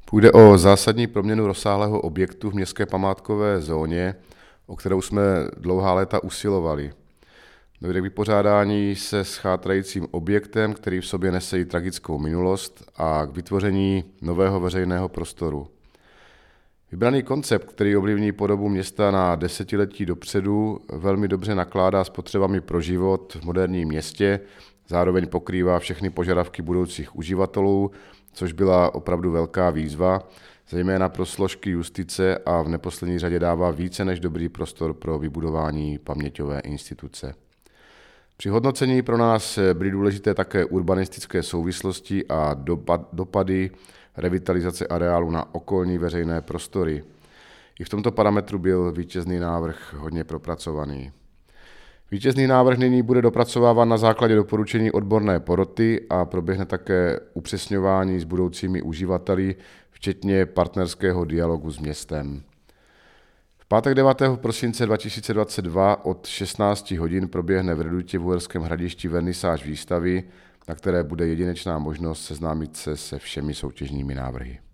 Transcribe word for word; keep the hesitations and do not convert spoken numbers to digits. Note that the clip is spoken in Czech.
Půjde o zásadní proměnu rozsáhlého objektu v městské památkové zóně, o kterou jsme dlouhá léta usilovali. Dojde k vypořádání se s chátrajícím objektem, který v sobě nese i tragickou minulost, a k vytvoření nového veřejného prostoru. Vybraný koncept, který ovlivní podobu města na desetiletí dopředu, velmi dobře nakládá s potřebami pro život v moderním městě, zároveň pokrývá všechny požadavky budoucích uživatelů, což byla opravdu velká výzva, zejména pro složky justice, a v neposlední řadě dává více než dobrý prostor pro vybudování paměťové instituce. Při hodnocení pro nás byly důležité také urbanistické souvislosti a dopady revitalizace areálu na okolní veřejné prostory. I v tomto parametru byl vítězný návrh hodně propracovaný. Vítězný návrh nyní bude dopracováván na základě doporučení odborné poroty a proběhne také upřesňování s budoucími uživateli, včetně partnerského dialogu s městem. V pátek devátého prosince dva tisíce dvacet dva od šestnáct hodin proběhne v Redutě v Uherském Hradišti vernisáž výstavy, na které bude jedinečná možnost seznámit se se všemi soutěžními návrhy.